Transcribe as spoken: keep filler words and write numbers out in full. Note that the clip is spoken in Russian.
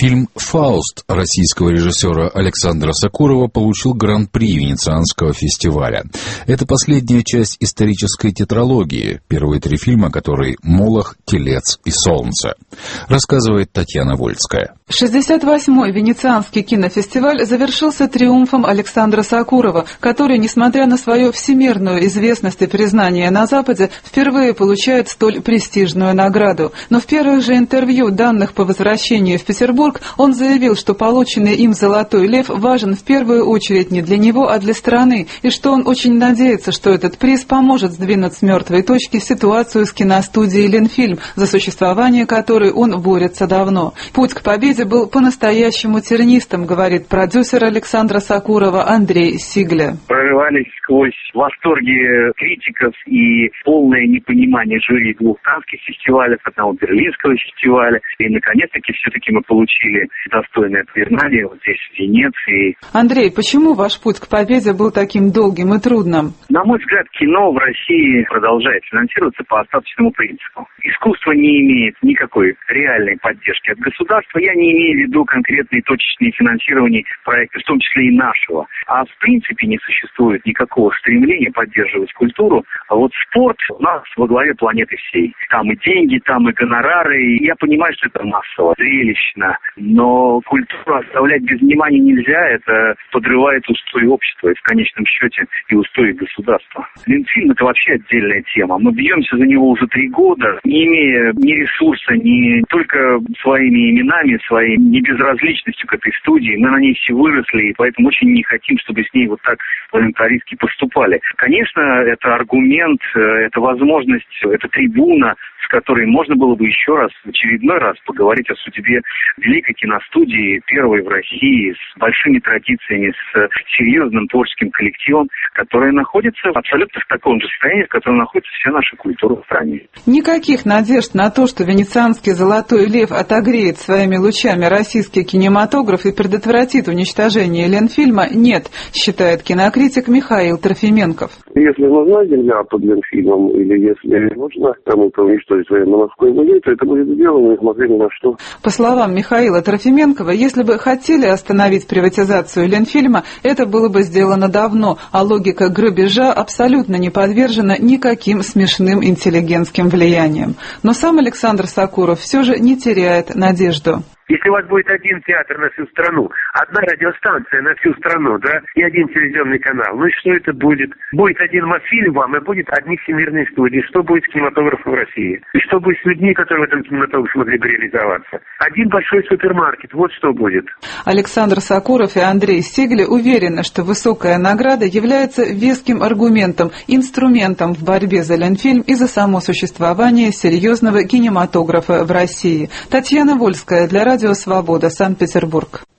Фильм «Фауст» российского режиссера Александра Сокурова получил гран-при Венецианского фестиваля. Это последняя часть исторической тетралогии. Первые три фильма, которые «Молох», «Телец» и «Солнце». Рассказывает Татьяна Вольская. шестьдесят восьмой Венецианский кинофестиваль завершился триумфом Александра Сокурова, который, несмотря на свою всемирную известность и признание на Западе, впервые получает столь престижную награду. Но в первых же интервью, данных по возвращению в Петербург, он заявил, что полученный им «Золотой лев» важен в первую очередь не для него, а для страны, и что он очень надеется, что этот приз поможет сдвинуть с мертвой точки ситуацию с киностудией «Ленфильм», за существование которой он борется давно. Путь к победе был по-настоящему тернистым, говорит продюсер Александра Сокурова Андрей Сигля. Прорывались сквозь восторги критиков и полное непонимание жюри двух каннских фестивалей, одного берлинского фестиваля. И, наконец-таки, все-таки мы получили достойное признание вот здесь, в Венеции. Андрей, почему ваш путь к победе был таким долгим и трудным? На мой взгляд, кино в России продолжает финансироваться по остаточному принципу. Искусство не имеет никакой реальной поддержки от государства. Я не имею в виду конкретные точечные финансирования проектов, в том числе и нашего. А в принципе не существует никакого стремления поддерживать культуру. А вот спорт у нас во главе планеты всей. Там и деньги, там и гонорары. И я понимаю, что это массово, зрелищно. Но культуру оставлять без внимания нельзя. Это подрывает устои общества и в конечном счете и устои государства. Ленфильм — это вообще отдельная тема. Мы бьемся за него уже три года, не имея ни ресурса, ни только своими именами, своей небезразличностью к этой студии. Мы на ней все выросли, и поэтому очень не хотим, чтобы с ней вот так волонтаристски поступали. Конечно, это аргумент, это возможность, это трибуна, с которой можно было бы еще раз, в очередной раз поговорить о судьбе великой киностудии, первой в России, с большими традициями, с серьезным творческим коллективом, которая находится абсолютно в таком же состоянии, в котором находится вся наша культура в стране. Никаких надежд на то, что венецианский «Золотой лев» отогреет своими лучами российский кинематограф и предотвратит уничтожение Ленфильма, нет, считает кинокритик Михаил Трофименков. Если нужна земля под Ленфильмом, или если нужно кому-то уничтожить военно-морской музей, то это будет сделано, несмотря ни на что. По словам Михаила Трофименкова, если бы хотели остановить приватизацию Ленфильма, это было бы сделано давно, а логика грабежа абсолютно не подвержена никаким смешным интеллигентским влияниям. Но сам Александр Сокуров все же не теряет надежду. Если у вас будет один театр на всю страну, одна радиостанция на всю страну, да, и один телевизионный канал, ну и что это будет? Будет один Мосфильм вам, и будет одни всемирные студии. Что будет с кинематографом в России? И что будет с людьми, которые в этом кинематографе могли бы реализоваться? Один большой супермаркет, вот что будет. Александр Сокуров и Андрей Сигли уверены, что высокая награда является веским аргументом, инструментом в борьбе за Ленфильм и за само существование серьезного кинематографа в России. Татьяна Вольская для Радио «Свобода», Санкт-Петербург.